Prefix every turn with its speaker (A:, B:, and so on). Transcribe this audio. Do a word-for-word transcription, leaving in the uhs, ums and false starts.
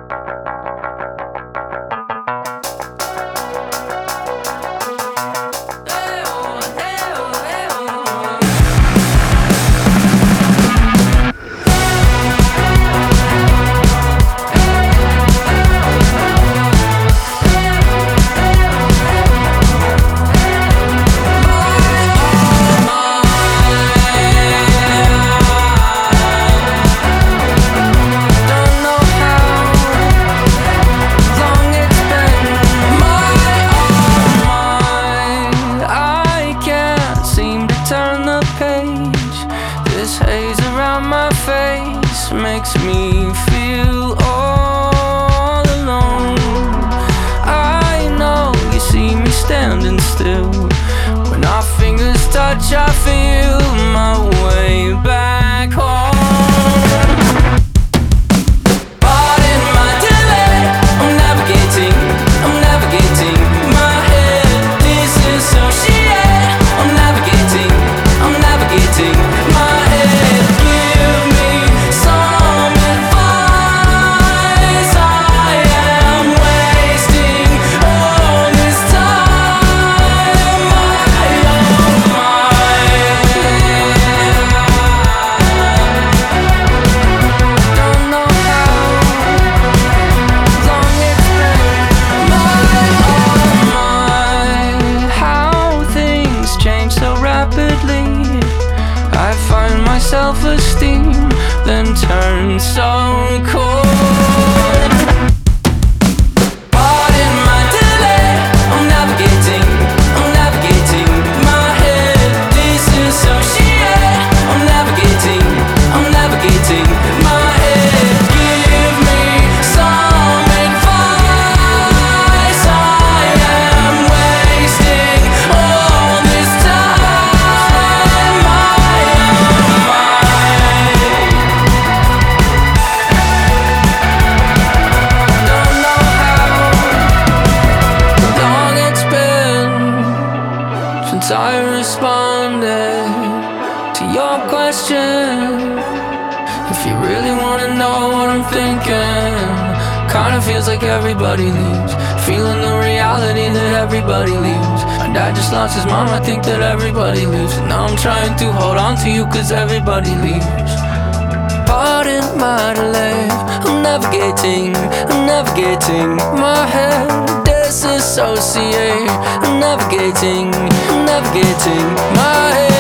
A: Makes me feel all alone. I know you see me standing still. When our fingers touch, I feel my way back home. Pardon my delay, I'm navigating, I'm navigating my head. Disassociate, I'm navigating, I'm navigating my head. Give me some advice. I am wasting all this time. My own mind. Don't know how long it's been. My own mind. How things change so rapidly. I find my self-esteem then turns so cold. Pardon my delay, I'm navigating, I'm navigating my head. Disassociate, I'm navigating, I'm navigating my head. Give me some advice. I am wasting all this time. My own mind. Don't know how long it's been since I responded to your question. If you really wanna know what I'm thinking, kinda feels like everybody leaves. Feeling the reality that everybody leaves. My dad just lost his mom, I think that everybody leaves. And now I'm trying to hold on to you cause everybody leaves. Pardon my delay, I'm navigating, I'm navigating my head. Disassociate, I'm navigating, I'm navigating my head.